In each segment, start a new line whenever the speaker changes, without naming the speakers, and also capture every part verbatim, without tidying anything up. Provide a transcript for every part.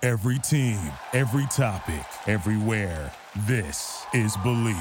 Every team, every topic, everywhere. This is Believe.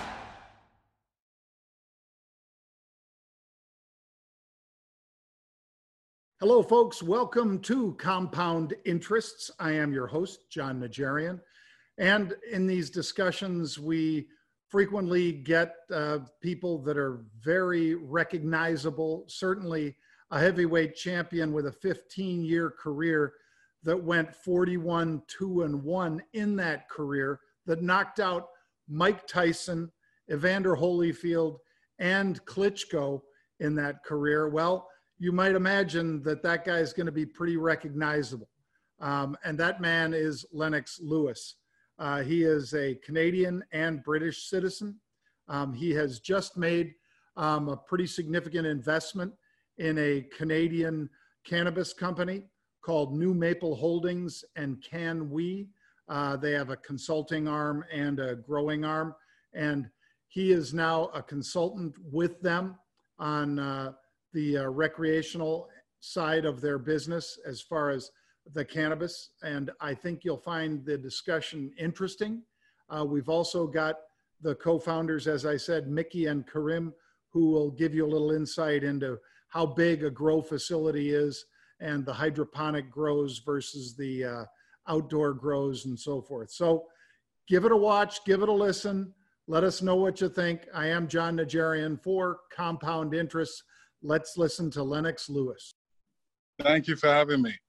Hello, folks. Welcome to Compound Interests. I am your host, John Najarian. And in these discussions, we frequently get uh, people that are very recognizable, certainly a heavyweight champion with a fifteen-year career that went forty-one, two, and one in that career, that knocked out Mike Tyson, Evander Holyfield, and Klitschko in that career. Well, you might imagine that that guy is going to be pretty recognizable. Um, and that man is Lennox Lewis. Uh, he is a Canadian and British citizen. Um, he has just made um, a pretty significant investment in a Canadian cannabis company called New Maple Holdings and Can We. Uh, they have a consulting arm and a growing arm. And he is now a consultant with them on uh, the uh, recreational side of their business as far as the cannabis. And I think you'll find the discussion interesting. Uh, we've also got the co-founders, as I said, Mickey and Karim, who will give you a little insight into how big a grow facility is and the hydroponic grows versus the uh, outdoor grows and so forth. So give it a watch, give it a listen. Let us know what you think. I am John Najarian for Compound Interests. Let's listen to Lennox Lewis.
Thank you for having me.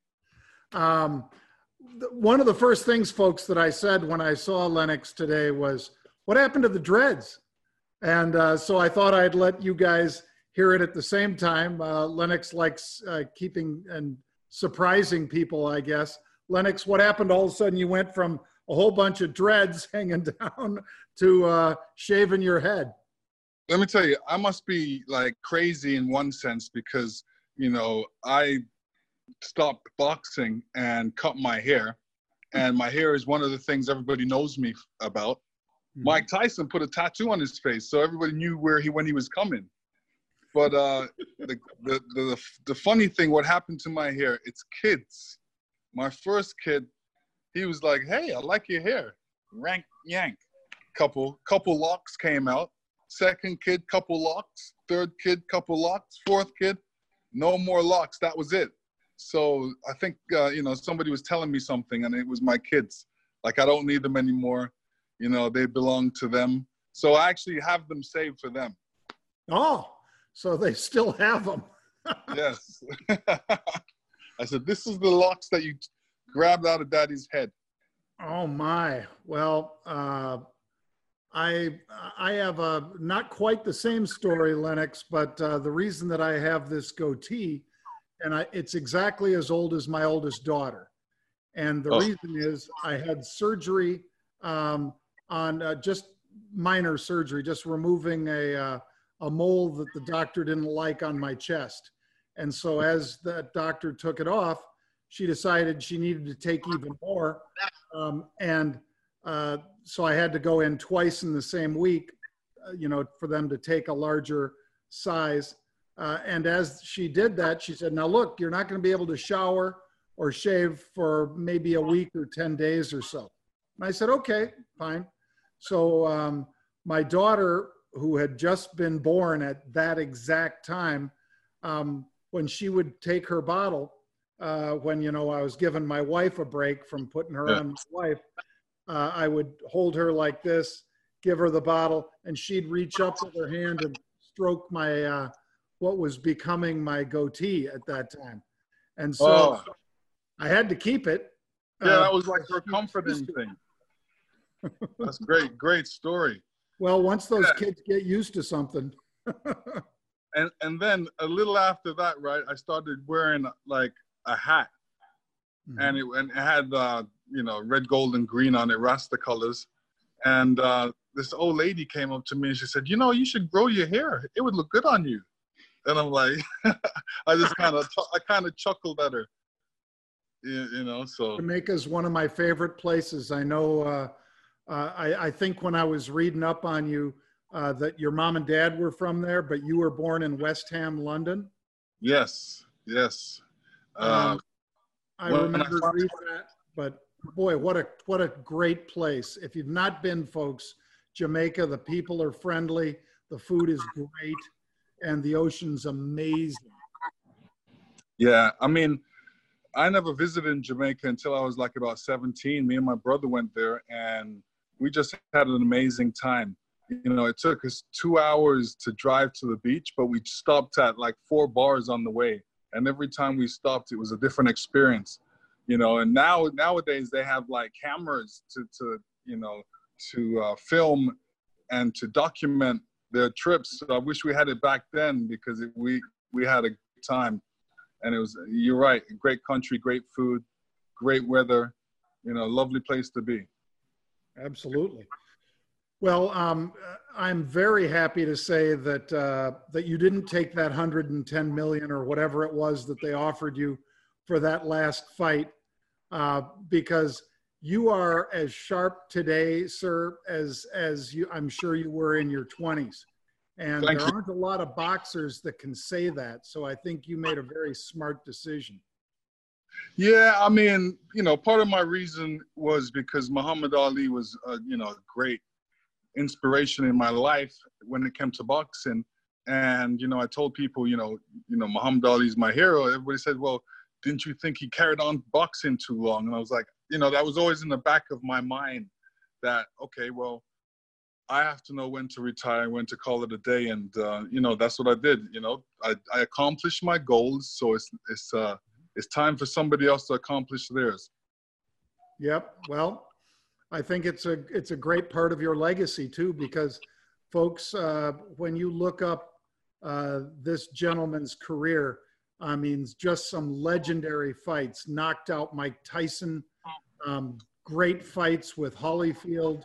Um, th- one of the first things, folks, that I said when I saw Lennox today was, what happened to the dreads? And uh, so I thought I'd let you guys hear it at the same time. Uh, Lennox likes uh, keeping and surprising people, I guess. Lennox, what happened? All of a sudden you went from a whole bunch of dreads hanging down to uh, shaving your head.
Let me tell you, I must be like crazy in one sense because, you know, I stopped boxing and cut my hair. And my hair is one of the things everybody knows me about. Mm-hmm. Mike Tyson put a tattoo on his face, so everybody knew where he when he was coming. But uh, the, the, the, the funny thing, what happened to my hair, it's kids. My first kid, he was like, hey, I like your hair. Rank, yank. Couple, couple locks came out. Second kid, couple locks. Third kid, couple locks. Fourth kid, no more locks. That was it. So I think, uh, you know, somebody was telling me something, and it was my kids. Like, I don't need them anymore. You know, they belong to them. So I actually have them saved for them.
Oh. So they still have them.
Yes. I said, this is the locks that you grabbed out of Daddy's head.
Oh my. Well, uh, I I have a not quite the same story, Lennox, but uh, the reason that I have this goatee, and I, it's exactly as old as my oldest daughter. And the oh. reason is I had surgery um, on uh, just minor surgery, just removing a uh, a mole that the doctor didn't like on my chest. And so as that doctor took it off, she decided she needed to take even more. Um, and uh, so I had to go in twice in the same week, uh, you know, for them to take a larger size. Uh, and as she did that, she said, now look, you're not going to be able to shower or shave for maybe a week or ten days or so. And I said, okay, fine. So um, my daughter, who had just been born at that exact time, um, when she would take her bottle, uh, when, you know, I was giving my wife a break from putting her yeah. on my wife, uh, I would hold her like this, give her the bottle, and she'd reach up with her hand and stroke my, uh, what was becoming my goatee at that time. And so oh. I had to keep it.
Yeah, uh, that was like her comforting thing. That's great, great story.
Well, once those yeah. kids get used to something.
and and then a little after that, right, I started wearing like a hat. Mm-hmm. And, it, and it had, uh, you know, red, gold, and green on it, Rasta colors. And uh, this old lady came up to me and she said, you know, you should grow your hair. It would look good on you. And I'm like, I just kind of, I kind of chuckled at her. You, you know, so.
Jamaica is one of my favorite places. I know, uh, uh, I, I think when I was reading up on you, uh, that your mom and dad were from there, but you were born in West Ham, London.
Yes, yes.
Um, I remember I reading that, but boy, what a what a great place. If you've not been, folks, Jamaica, the people are friendly, the food is great, and the ocean's amazing.
Yeah, I mean, I never visited Jamaica until I was like about seventeen. Me and my brother went there, and we just had an amazing time. You know, it took us two hours to drive to the beach, but we stopped at like four bars on the way. And every time we stopped, it was a different experience. You know, and now nowadays they have like cameras to, to you know, to uh, film and to document their trips. So I wish we had it back then, because it, we we had a good time. And it was, you're right, great country, great food, great weather, you know, lovely place to be.
Absolutely. Well, um, I'm very happy to say that uh, that you didn't take that one hundred ten million or whatever it was that they offered you for that last fight, uh, because you are as sharp today, sir, as as you I'm sure you were in your twenties. And
Thank
there
you.
aren't a lot of boxers that can say that. So I think you made a very smart decision.
Yeah, I mean, you know, part of my reason was because Muhammad Ali was, uh, you know, a great inspiration in my life when it came to boxing. And, you know, I told people, you know, you know, Muhammad Ali's my hero. Everybody said, well, didn't you think he carried on boxing too long? And I was like, you know, that was always in the back of my mind that, okay, well, I have to know when to retire, when to call it a day. And, uh, you know, that's what I did. You know, I, I accomplished my goals. So it's, it's, uh, it's time for somebody else to accomplish theirs.
Yep. Well, I think it's a, it's a great part of your legacy too, because folks, uh, when you look up uh, this gentleman's career, I mean, just some legendary fights, knocked out Mike Tyson, um, great fights with Holyfield,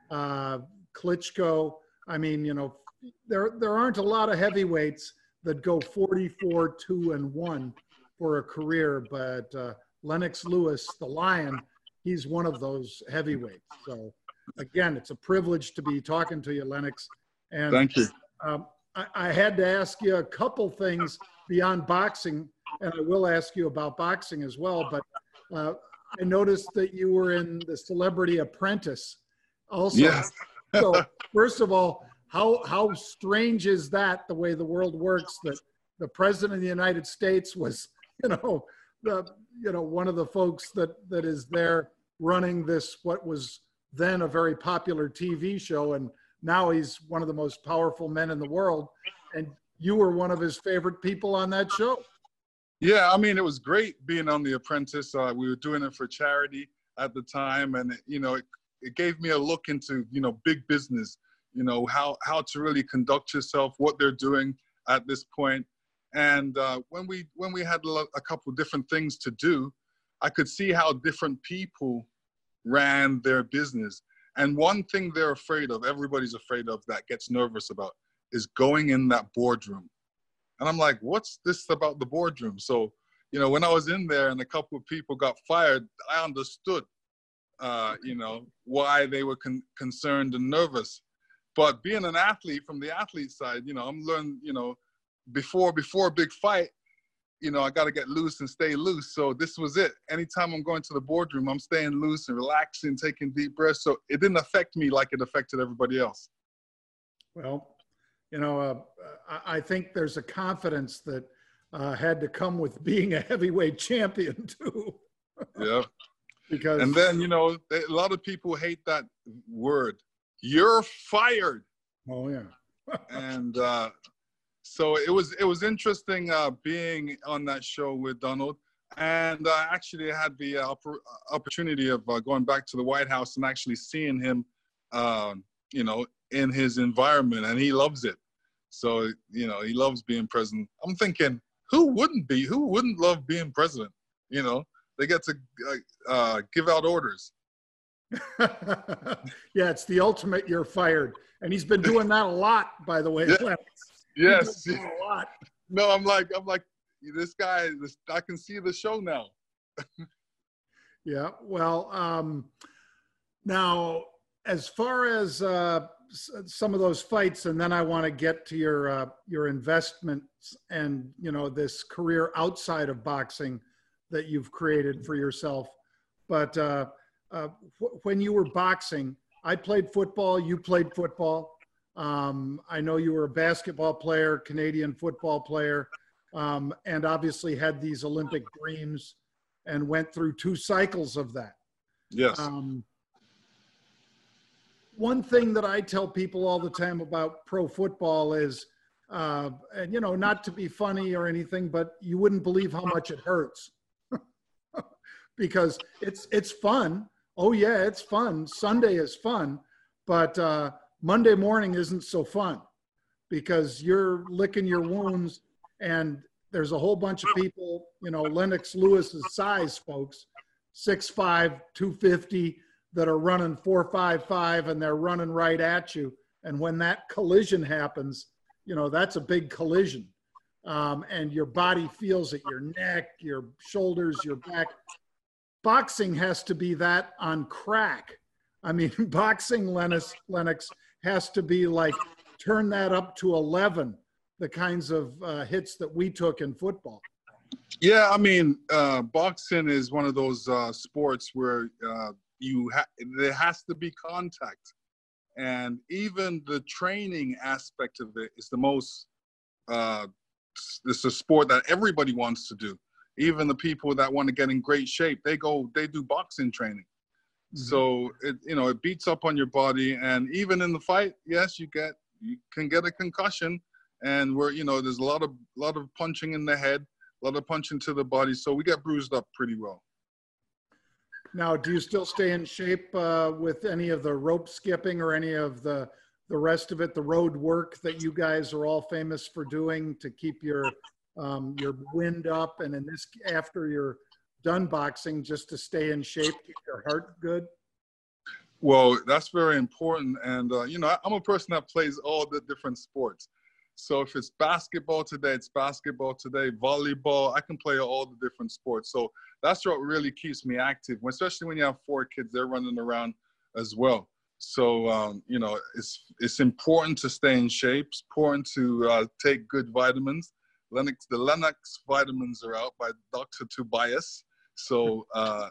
uh, Klitschko. I mean, you know, there there aren't a lot of heavyweights that go forty-four, two, and one for a career, but uh, Lennox Lewis, the Lion, he's one of those heavyweights. So again, it's a privilege to be talking to you, Lennox. And
Thank you.
Um, I, I had to ask you a couple things beyond boxing, and I will ask you about boxing as well, but uh, I noticed that you were in The Celebrity Apprentice also.
Yes.
So first of all, how how strange is that, the way the world works, that the president of the United States was, you know, the you know one of the folks that that is there running this, what was then a very popular T V show, and now he's one of the most powerful men in the world, and you were one of his favorite people on that show.
Yeah, I mean, it was great being on The Apprentice. Uh, we were doing it for charity at the time, and it, you know, it, it gave me a look into, you know, big business, you know, how how to really conduct yourself, what they're doing at this point. And uh, when we when we had a, a couple different things to do, I could see how different people ran their business. And one thing they're afraid of, everybody's afraid of, that gets nervous about, is going in that boardroom. And I'm like, what's this about the boardroom? So, you know, when I was in there and a couple of people got fired, I understood, uh, you know, why they were con- concerned and nervous. But being an athlete, from the athlete side, you know, I'm learning, you know, before before a big fight, you know, I got to get loose and stay loose. So this was it. Anytime I'm going to the boardroom, I'm staying loose and relaxing, taking deep breaths. So it didn't affect me like it affected everybody else.
Well, you know, uh, I, I think there's a confidence that uh, had to come with being a heavyweight champion too.
Yeah.
Because
and then, you know, a lot of people hate that word. You're fired.
Oh yeah.
and uh, so it was it was interesting uh, being on that show with Donald. And I actually had the uh, opportunity of uh, going back to the White House and actually seeing him, uh, you know, in his environment, and he loves it. So, you know, he loves being president. I'm thinking, who wouldn't be? Who wouldn't love being president? You know, they get to uh, give out orders.
Yeah, it's the ultimate you're fired. And he's been doing that a lot, by the way.
Yeah. Yes.
A lot.
No, I'm like, I'm like, this guy, this, I can see the show now.
Yeah, well, um, now, as far as uh, some of those fights, and then I want to get to your uh, your investments and, you know, this career outside of boxing that you've created for yourself. but uh, uh, wh- when you were boxing, I played football, you played football. Um, I know you were a basketball player, Canadian football player, um, and obviously had these Olympic dreams and went through two cycles of that.
Yes.
Um, one thing that I tell people all the time about pro football is, uh, and you know, not to be funny or anything, but you wouldn't believe how much it hurts because it's it's fun. Oh yeah, it's fun. Sunday is fun, but uh, Monday morning isn't so fun because you're licking your wounds, and there's a whole bunch of people. You know, Lennox Lewis's size, folks, six five, two fifty. That are running four five five and they're running right at you. And when that collision happens, you know, that's a big collision. Um, and your body feels it, your neck, your shoulders, your back. Boxing has to be that on crack. I mean, boxing, Lennox, Lennox has to be like, turn that up to eleven, the kinds of uh, hits that we took in football.
Yeah, I mean, uh, boxing is one of those uh, sports where uh, you ha- there has to be contact, and even the training aspect of it is the most. Uh, it's a sport that everybody wants to do. Even the people that want to get in great shape, they go, they do boxing training. Mm-hmm. So it, you know, it beats up on your body, and even in the fight, yes, you get, you can get a concussion, and we're, you know, there's a lot of, lot of punching in the head, a lot of punching to the body, so we get bruised up pretty well.
Now, do you still stay in shape uh, with any of the rope skipping or any of the the rest of it, the road work that you guys are all famous for doing to keep your um, your wind up, and in this after you're done boxing, just to stay in shape, keep your heart good?
Well, that's very important, and uh, you know, I'm a person that plays all the different sports. So if it's basketball today, it's basketball today, volleyball, I can play all the different sports. So that's what really keeps me active, especially when you have four kids, they're running around as well. So, um, you know, it's it's important to stay in shape. It's important to uh, take good vitamins. Lennox, the Lennox vitamins are out by Doctor Tobias. So uh,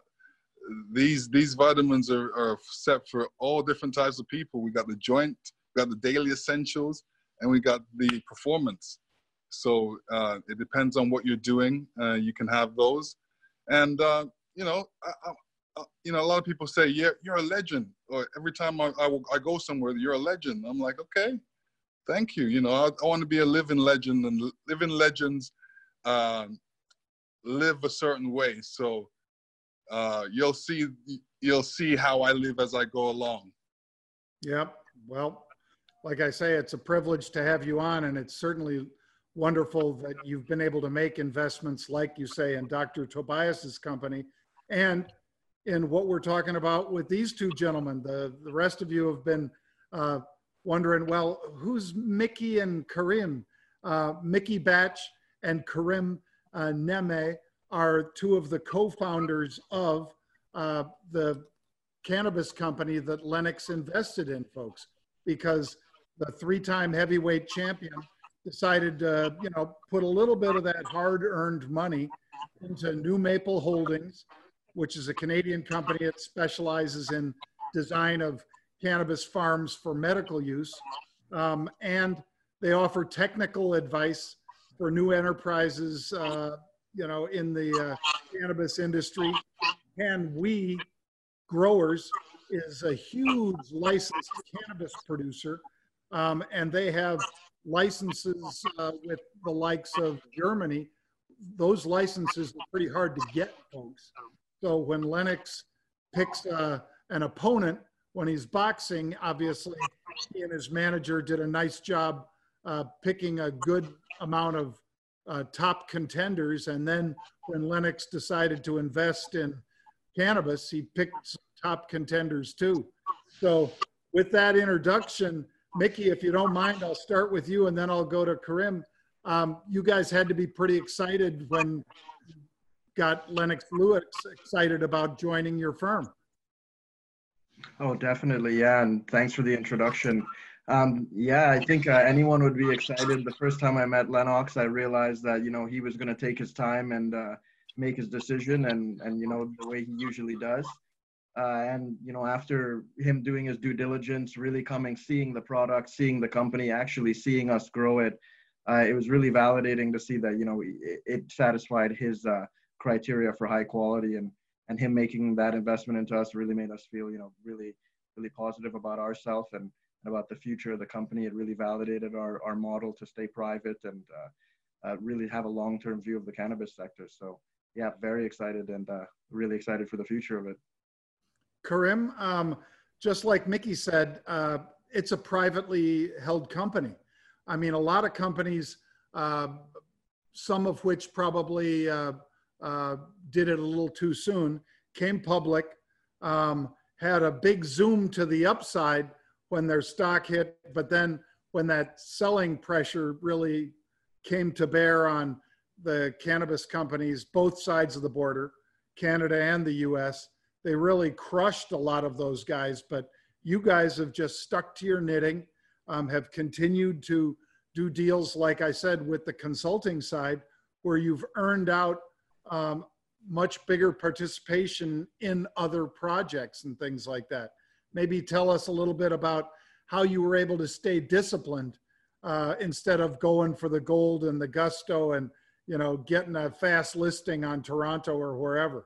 these these vitamins are, are set for all different types of people. We got the joint, we got the daily essentials, and we got the performance. So uh, it depends on what you're doing. Uh, you can have those. And, uh, you know, I, I, you know, a lot of people say, yeah, you're a legend. Or every time I, I, I go somewhere, you're a legend. I'm like, okay, thank you. You know, I, I want to be a living legend, and living legends um, live a certain way. So uh, you'll see, you'll see how I live as I go along.
Yep. Well, like I say, it's a privilege to have you on, and it's certainly wonderful that you've been able to make investments, like you say, in Doctor Tobias's company and in what we're talking about with these two gentlemen. The, the rest of you have been uh, wondering, well, who's Mickey and Karim? Uh, Mickey Batch and Karim uh, Neme are two of the co-founders of uh, the cannabis company that Lennox invested in, folks, because the three-time heavyweight champion decided to, you know, put a little bit of that hard-earned money into New Maple Holdings, which is a Canadian company that specializes in design of cannabis farms for medical use. Um, and they offer technical advice for new enterprises, uh, you know, in the uh, cannabis industry. And we, growers, is a huge licensed cannabis producer. Um, and they have licenses uh, with the likes of Germany. Those licenses are pretty hard to get, folks. So when Lennox picks uh, an opponent when he's boxing, obviously he and his manager did a nice job uh, picking a good amount of uh, top contenders. And then when Lennox decided to invest in cannabis, he picked some top contenders too. So with that introduction, Mickey, if you don't mind, I'll start with you and then I'll go to Karim. Um, you guys had to be pretty excited when you got Lennox Lewis excited about joining your firm.
Oh, definitely. Yeah. And thanks for the introduction. Um, yeah, I think uh, anyone would be excited. The first time I met Lennox, I realized that, you know, he was going to take his time and uh, make his decision, and and you know the way he usually does. Uh, and you know, after him doing his due diligence, really coming, seeing the product, seeing the company, actually seeing us grow it, uh, it was really validating to see that you know it, it satisfied his uh, criteria for high quality, and and him making that investment into us really made us feel you know really really positive about ourselves and about the future of the company. It really validated our our model to stay private and uh, uh, really have a long-term view of the cannabis sector. So yeah, very excited and uh, really excited for the future of it.
Karim, um, just like Mickey said, uh, it's a privately held company. I mean, a lot of companies, uh, some of which probably uh, uh, did it a little too soon, came public, um, had a big zoom to the upside when their stock hit, but then when that selling pressure really came to bear on the cannabis companies, both sides of the border, Canada and the U S, they really crushed a lot of those guys. But you guys have just stuck to your knitting, um, have continued to do deals, like I said, with the consulting side, where you've earned out um, much bigger participation in other projects and things like that. Maybe tell us a little bit about how you were able to stay disciplined uh, instead of going for the gold and the gusto and, you know, getting a fast listing on Toronto or wherever.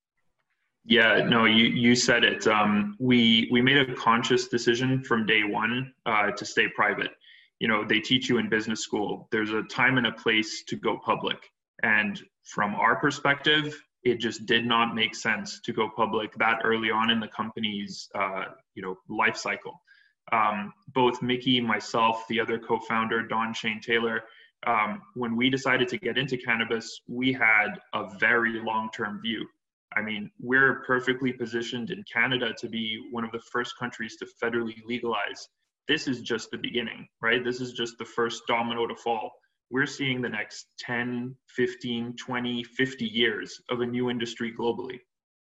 Yeah, no, you, you said it. Um, we, we made a conscious decision from day one uh, to stay private. You know, they teach you in business school, there's a time and a place to go public. And from our perspective, it just did not make sense to go public that early on in the company's, uh, you know, life cycle. Um, both Mickey, myself, the other co-founder, Don Shane Taylor, um, when we decided to get into cannabis, we had a very long-term view. I mean, we're perfectly positioned in Canada to be one of the first countries to federally legalize. This is just the beginning, right? This is just the first domino to fall. We're seeing the next ten, fifteen, twenty, fifty years of a new industry globally.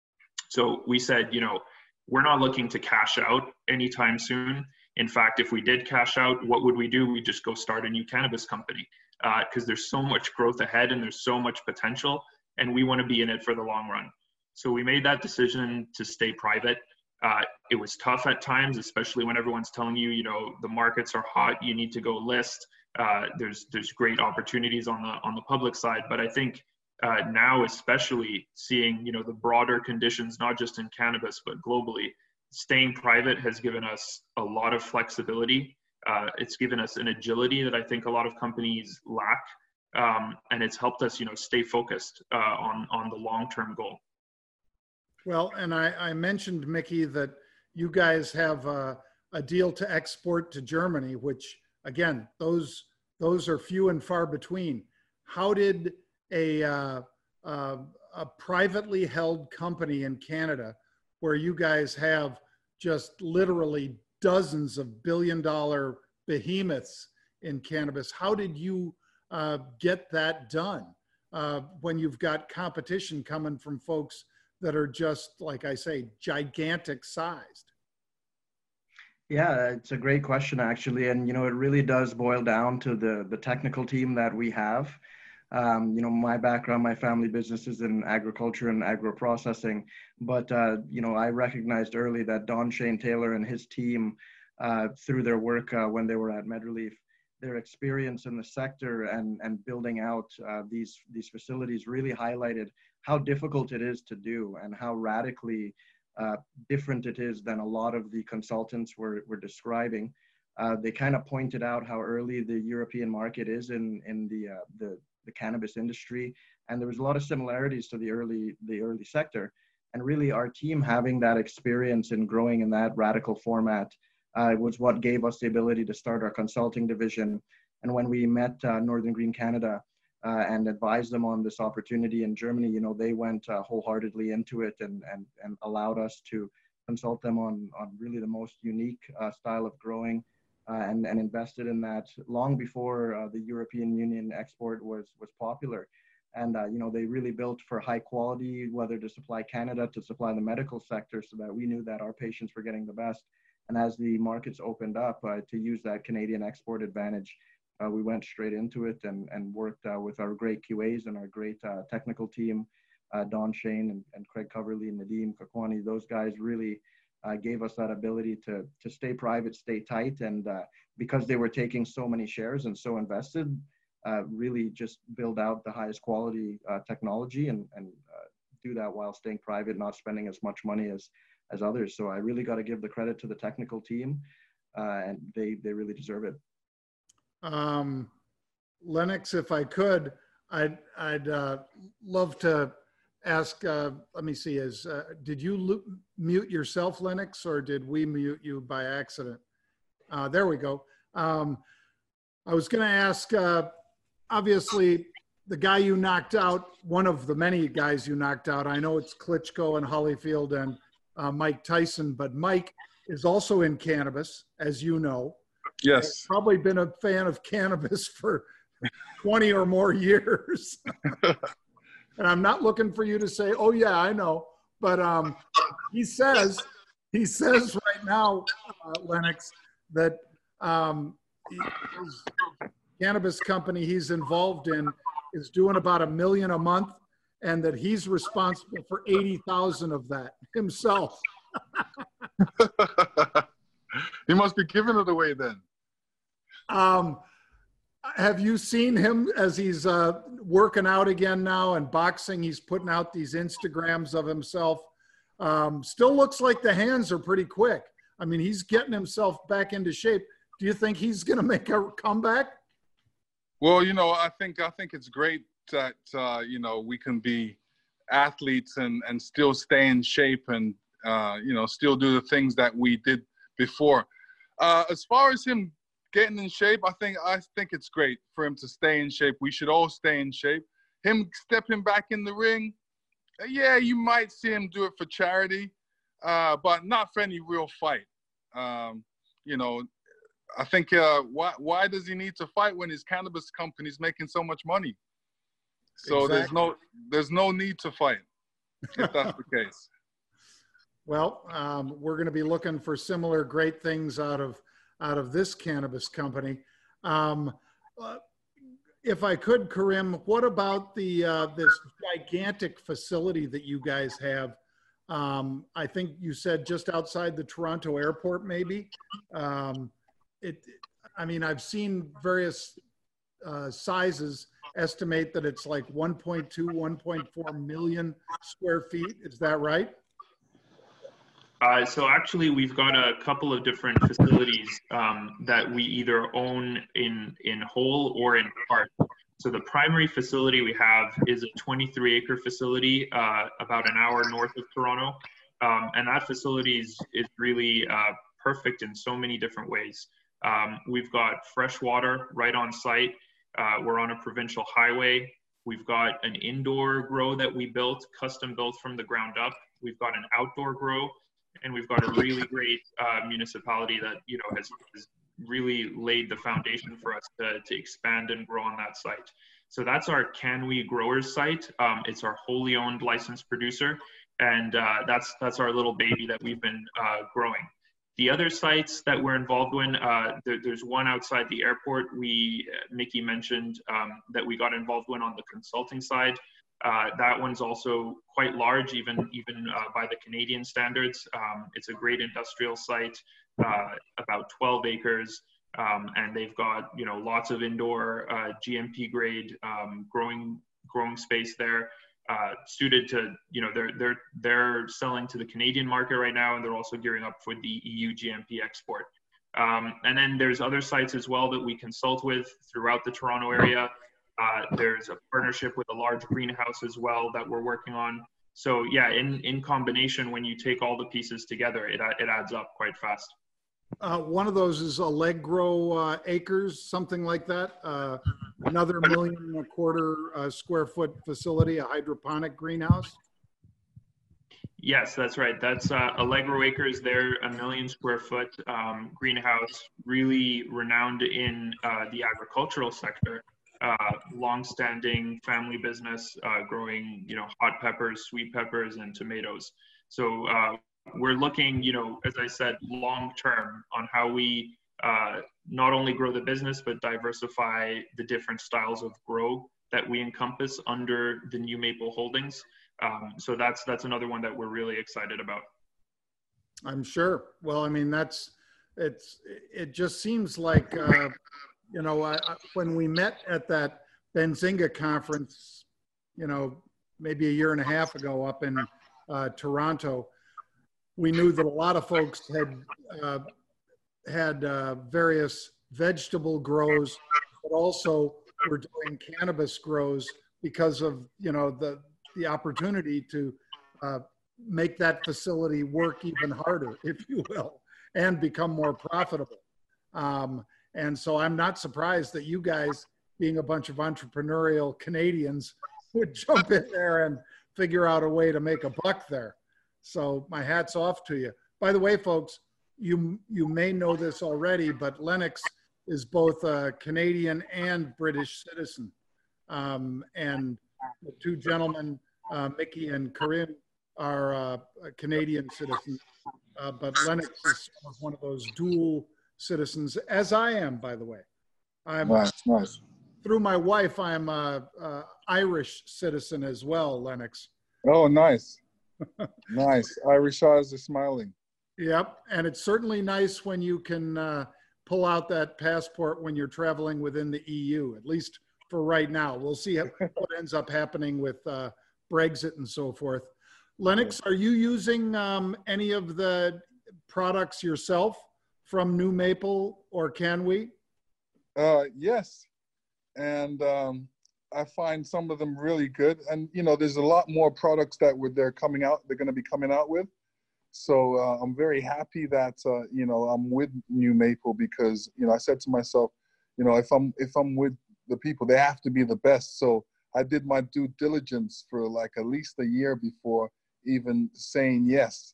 So we said, you know, we're not looking to cash out anytime soon. In fact, if we did cash out, what would we do? We'd just go start a new cannabis company because uh, there's so much growth ahead and there's so much potential, and we want to be in it for the long run. So we made that decision to stay private. Uh, it was tough at times, especially when everyone's telling you, you know, the markets are hot, you need to go list. Uh, there's there's great opportunities on the on the public side, but I think uh, now, especially seeing, you know, the broader conditions, not just in cannabis but globally, staying private has given us a lot of flexibility. Uh, it's given us an agility that I think a lot of companies lack, um, and it's helped us, you know, stay focused uh, on on the long-term goal.
Well, and I, I mentioned, Mickey, that you guys have a, a deal to export to Germany, which, again, those those are few and far between. How did a uh, uh, a privately held company in Canada, where you guys have just literally dozens of billion-dollar behemoths in cannabis, how did you uh, get that done uh, when you've got competition coming from folks that are just, like I say, gigantic sized?
Yeah, it's a great question, actually. And, you know, it really does boil down to the, the technical team that we have. Um, you know, my background, my family business is in agriculture and agro-processing. But, uh, you know, I recognized early that Don Shane Taylor and his team, uh, through their work uh, when they were at MedReleaf, their experience in the sector and, and building out uh, these, these facilities really highlighted how difficult it is to do and how radically uh, different it is than a lot of the consultants were, were describing. Uh, they kind of pointed out how early the European market is in, in the, uh, the, the cannabis industry. And there was a lot of similarities to the early, the early sector. And really our team having that experience in growing in that radical format uh, was what gave us the ability to start our consulting division. And when we met uh, Northern Green Canada, Uh, and advised them on this opportunity in Germany, you know, they went uh, wholeheartedly into it and, and, and allowed us to consult them on, on really the most unique uh, style of growing uh, and, and invested in that long before uh, the European Union export was, was popular. And, uh, you know, they really built for high quality, whether to supply Canada, to supply the medical sector, so that we knew that our patients were getting the best. And as the markets opened up uh, to use that Canadian export advantage, Uh, we went straight into it and, and worked uh, with our great Q As and our great uh, technical team uh, Don Shane and, and Craig Coverly and Nadeem Kakwani, those guys really uh, gave us that ability to, to stay private, stay tight. And uh, because they were taking so many shares and so invested, uh, really just build out the highest quality uh, technology and, and uh, do that while staying private, not spending as much money as, as others. So I really got to give the credit to the technical team, uh, and they, they really deserve it.
Um, Lennox, if I could, I'd, I'd uh, love to ask, uh, let me see, is, uh, did you lo- mute yourself, Lennox, or did we mute you by accident? Uh, there we go. Um, I was going to ask, uh, obviously, the guy you knocked out, one of the many guys you knocked out, I know it's Klitschko and Holyfield and uh, Mike Tyson, but Mike is also in cannabis, as you know.
Yes.
I've probably been a fan of cannabis for twenty or more years. And I'm not looking for you to say, oh yeah, I know. But um, he says, he says right now, uh, Lennox, that um, his cannabis company he's involved in is doing about a million a month, and that he's responsible for eighty thousand of that himself.
He must be giving it away then.
Um, have you seen him as he's uh, working out again now and boxing? He's putting out these Instagrams of himself. Um, still looks like the hands are pretty quick. I mean, he's getting himself back into shape. Do you think he's going to make a comeback?
Well, you know, I think I think it's great that uh, you know, we can be athletes and and still stay in shape and uh, you know, still do the things that we did before. Uh, as far as him getting in shape, I think I think it's great for him to stay in shape. We should all stay in shape. Him stepping back in the ring, yeah, you might see him do it for charity, uh, but not for any real fight. Um, you know, I think uh, why why does he need to fight when his cannabis company's making so much money? So exactly. there's no there's no need to fight if that's the case.
Well, um, we're going to be looking for similar great things out of out of this cannabis company. Um, uh, if I could, Karim, what about the uh, this gigantic facility that you guys have? Um, I think you said just outside the Toronto airport, maybe. Um, it, I mean, I've seen various uh, sizes estimate that it's like one point two, one point four million square feet. Is that right?
Uh, so actually, we've got a couple of different facilities um, that we either own in in whole or in part. So the primary facility we have is a twenty-three acre facility uh, about an hour north of Toronto, um, and that facility is, is really uh, perfect in so many different ways. Um, we've got fresh water right on site. Uh, we're on a provincial highway. We've got an indoor grow that we built, custom built from the ground up. We've got an outdoor grow. And we've got a really great uh, municipality that, you know, has, has really laid the foundation for us to, to expand and grow on that site. So that's our Can We Growers site. Um, it's our wholly owned licensed producer. And uh, that's, that's our little baby that we've been uh, growing. The other sites that we're involved in, uh, there, there's one outside the airport. We, Mickey mentioned um, that we got involved in on the consulting side. Uh, that one's also quite large, even even uh, by the Canadian standards. Um, it's a great industrial site, uh, about twelve acres, um, and they've got, you know, lots of indoor uh, G M P grade um, growing growing space there, uh, suited to, you know, they're they're they're selling to the Canadian market right now, and they're also gearing up for the E U G M P export. Um, and then there's other sites as well that we consult with throughout the Toronto area. Uh, there's a partnership with a large greenhouse as well that we're working on. So yeah, in, in combination, when you take all the pieces together, it, it adds up quite fast.
Uh, one of those is Allegro uh, Acres, something like that. Uh, another million and a quarter uh, square foot facility, a hydroponic greenhouse.
Yes, that's right. That's uh, Allegro Acres. They're a million square foot um, greenhouse, really renowned in uh, the agricultural sector. Uh, long-standing family business, uh, growing, you know, hot peppers, sweet peppers, and tomatoes. So uh, we're looking, you know, as I said, long-term on how we uh, not only grow the business, but diversify the different styles of grow that we encompass under the New Maple Holdings. Um, so that's that's another one that we're really excited about.
I'm sure. Well, I mean, that's it's it just seems like uh, you know I, I, when we met at that Benzinga conference, you know, maybe a year and a half ago up in uh, Toronto, we knew that a lot of folks had uh, had uh, various vegetable grows, but also were doing cannabis grows because of, you know, the the opportunity to uh, make that facility work even harder, if you will, and become more profitable. Um, and so I'm not surprised that you guys, being a bunch of entrepreneurial Canadians, would jump in there and figure out a way to make a buck there. So my hat's off to you. By the way, folks, you you may know this already, but Lennox is both a Canadian and British citizen. Um, and the two gentlemen, uh, Mickey and Karim, are uh, Canadian citizens, uh, but Lennox is one of those dual citizens, as I am, by the way. I'm
Nice, nice.
through my wife. I'm a, a Irish citizen as well, Lennox.
Oh, nice, nice. Irish eyes are smiling.
Yep, and it's certainly nice when you can uh, pull out that passport when you're traveling within the E U, at least for right now. We'll see what ends up happening with uh, Brexit and so forth. Lennox, are you using um, any of the products yourself from New Maple, or can we?
Uh, yes, and um, I find some of them really good. And you know, there's a lot more products that were they're coming out. They're going to be coming out with. So uh, I'm very happy that uh, you know I'm with New Maple, because you know I said to myself, you know, if I'm if I'm with the people, they have to be the best. So I did my due diligence for like at least a year before even saying yes.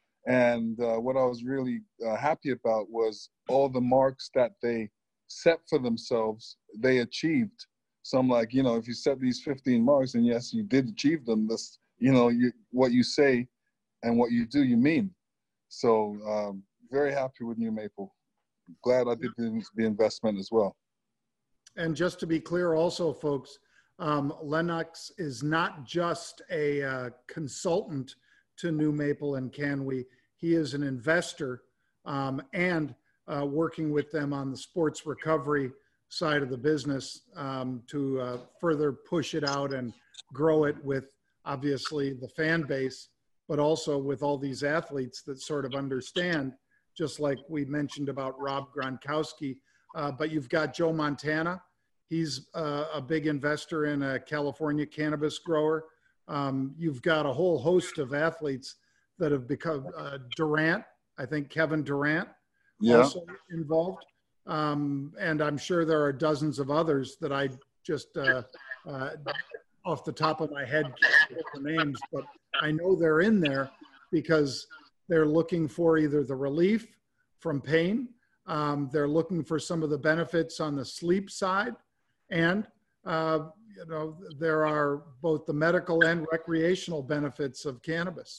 And uh, what I was really uh, happy about was all the marks that they set for themselves, they achieved. So I'm like, you know, if you set these fifteen marks, and yes, you did achieve them, this, you know, you, what you say and what you do, you mean. So um, very happy with New Maple. Glad I did the, the investment as well.
And just to be clear also, folks, um, Lennox is not just a uh, consultant to New Maple and Canwe. He is an investor um, and uh, working with them on the sports recovery side of the business um, to uh, further push it out and grow it with obviously the fan base, but also with all these athletes that sort of understand, just like we mentioned about Rob Gronkowski. Uh, but you've got Joe Montana. He's uh, a big investor in a California cannabis grower. Um, you've got a whole host of athletes that have become uh, Durant. I think Kevin Durant
Yeah.
also involved. Um, and I'm sure there are dozens of others that I just uh, uh, off the top of my head can't get the names, but I know they're in there because they're looking for either the relief from pain, um, they're looking for some of the benefits on the sleep side, and uh, you know, there are both the medical and recreational benefits of cannabis.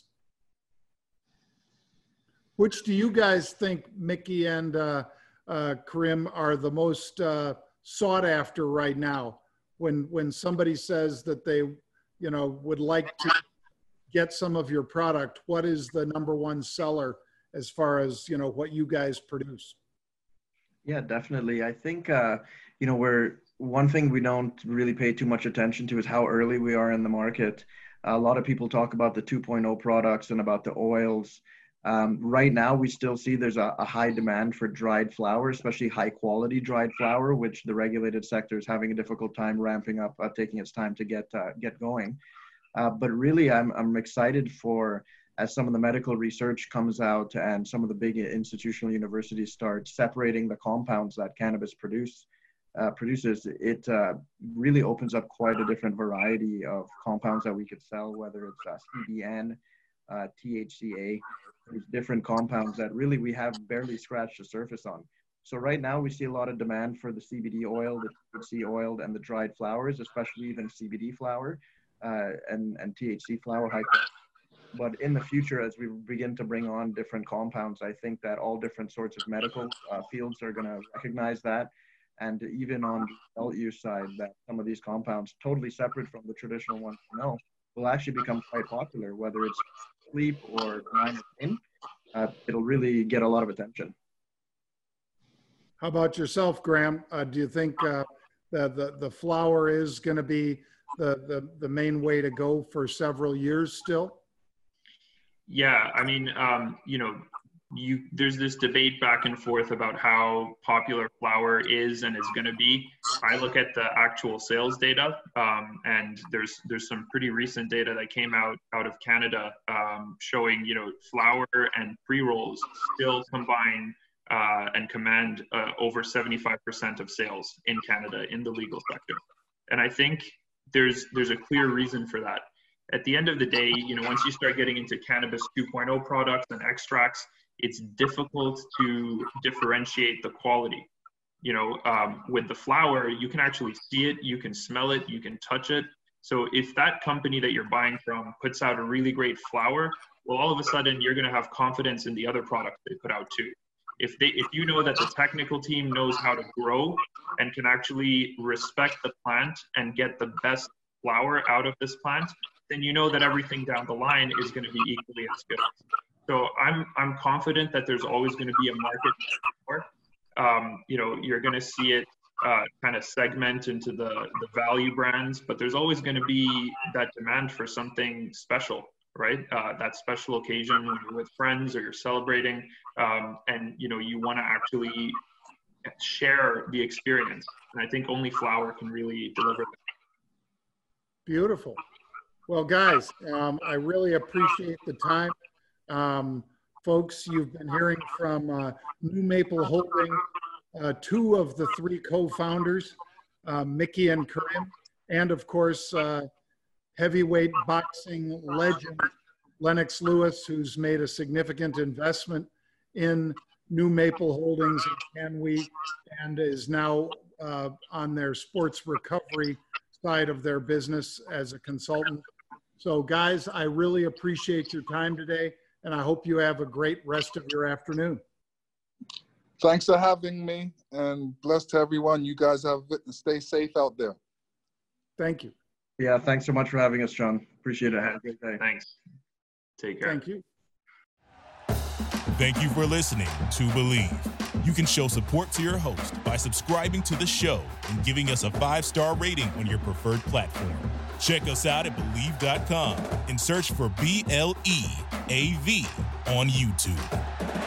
Which do you guys think, Mickey and uh, uh, Karim, are the most uh, sought after right now? When when somebody says that they, you know, would like to get some of your product, what is the number one seller as far as, you know, what you guys produce?
Yeah, definitely. I think, uh, you know, we're, one thing we don't really pay too much attention to is how early we are in the market. A lot of people talk about the two point oh products and about the oils. Um, right now, we still see there's a, a high demand for dried flower, especially high quality dried flower, which the regulated sector is having a difficult time ramping up, uh, taking its time to get uh, get going. Uh, but really, I'm I'm excited for, as some of the medical research comes out and some of the big institutional universities start separating the compounds that cannabis produce uh, produces, it uh, really opens up quite a different variety of compounds that we could sell, whether it's uh, C B N, uh, T H C A. These different compounds that really we have barely scratched the surface on. So right now we see a lot of demand for the C B D oil, the T H C oil, and the dried flowers, especially even C B D flower uh, and, and T H C flower. High But in the future, as we begin to bring on different compounds, I think that all different sorts of medical uh, fields are going to recognize that. And even on the adult use side, that some of these compounds, totally separate from the traditional ones we know, will actually become quite popular, whether it's sleep or nine or ten. Uh, it'll really get a lot of attention.
How about yourself, Graham? Uh, do you think uh, the, the the flower is going to be the, the the main way to go for several years still?
Yeah, I mean, um, you know, you there's this debate back and forth about how popular flower is and is going to be. I look at the actual sales data, um, and there's there's some pretty recent data that came out out of Canada um, showing, you know, flower and pre-rolls still combine uh, and command uh, over seventy-five percent of sales in Canada in the legal sector. And I think there's there's a clear reason for that. At the end of the day, you know, once you start getting into cannabis two point oh products and extracts, it's difficult to differentiate the quality. You know, um, with the flower, you can actually see it, you can smell it, you can touch it. So if that company that you're buying from puts out a really great flower, well, all of a sudden you're going to have confidence in the other products they put out too. If they, if you know that the technical team knows how to grow and can actually respect the plant and get the best flower out of this plant, then you know that everything down the line is going to be equally as good. So I'm I'm confident that there's always going to be a market for. Um, you know, you're going to see it uh, kind of segment into the the value brands, but there's always going to be that demand for something special, right? Uh, that special occasion when you're with friends or you're celebrating, um, and you know you want to actually share the experience. And I think only flower can really deliver that.
Beautiful. Well, guys, um, I really appreciate the time. Um, folks, you've been hearing from uh, New Maple Holding, uh, two of the three co-founders, uh, Mickey and Karim, and of course, uh, heavyweight boxing legend Lennox Lewis, who's made a significant investment in New Maple Holdings and CanWheat, and is now uh, on their sports recovery side of their business as a consultant. So guys, I really appreciate your time today, and I hope you have a great rest of your afternoon.
Thanks for having me, and blessed to everyone. You guys have it, and stay safe out there.
Thank you.
Yeah, thanks so much for having us, John. Appreciate it. Have a great day.
Thanks. Take care.
Thank you.
Thank you for listening to Believe. You can show support to your host by subscribing to the show and giving us a five-star rating on your preferred platform. Check us out at Believe dot com and search for B L E A V on YouTube.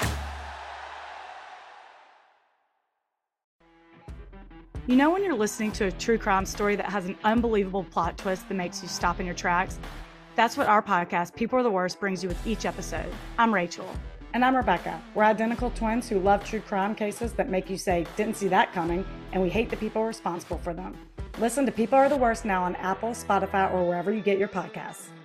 You know when you're listening to a true crime story that has an unbelievable plot twist that makes you stop in your tracks? That's what our podcast, People Are the Worst, brings you with each episode. I'm Rachel.
And I'm Rebecca. We're identical twins who love true crime cases that make you say, didn't see that coming, and we hate the people responsible for them. Listen to People Are the Worst now on Apple, Spotify, or wherever you get your podcasts.